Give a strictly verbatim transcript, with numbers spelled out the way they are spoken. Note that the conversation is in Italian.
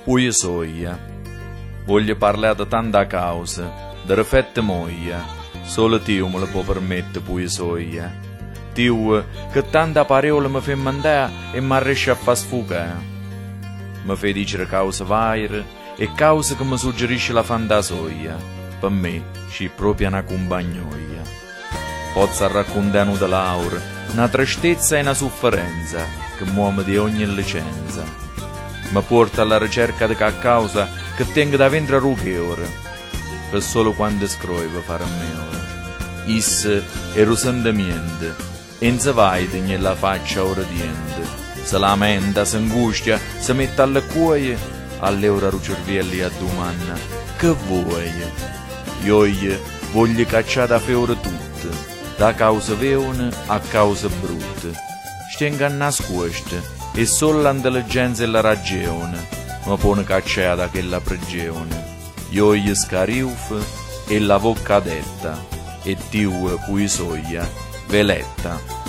Poi soia. Voglio parlare di tanta causa, di rifette moia. Solo Dio me lo può permettere, poi soia. Dio che tanta parola mi fa mandare e mi riesce a far sfugare. Mi fa dire cause varie e cause che mi suggerisce la fantasia. Per me c'è proprio una compagnoia. Posso raccontare una laura, una tristezza e una sofferenza che muove di ogni licenza. Mi porta alla ricerca di quella causa che tengo da vendere ruche ora, per solo quando scrivo fare a me ora. Is è rusandamiento, e non si vede nella faccia ora diente, si lamenta, si angustia, si mette alle cuoie, all'ora rucervielli a domanda, che vuoi? Io voglio cacciare da fiore tutte, da cause veone a cause brutte, stenga nascoste, e solo l'intelligenza e la ragione mi pone cacciare da quella prigione. Io gli scariuf e la bocca detta, e Dio cui soia veletta.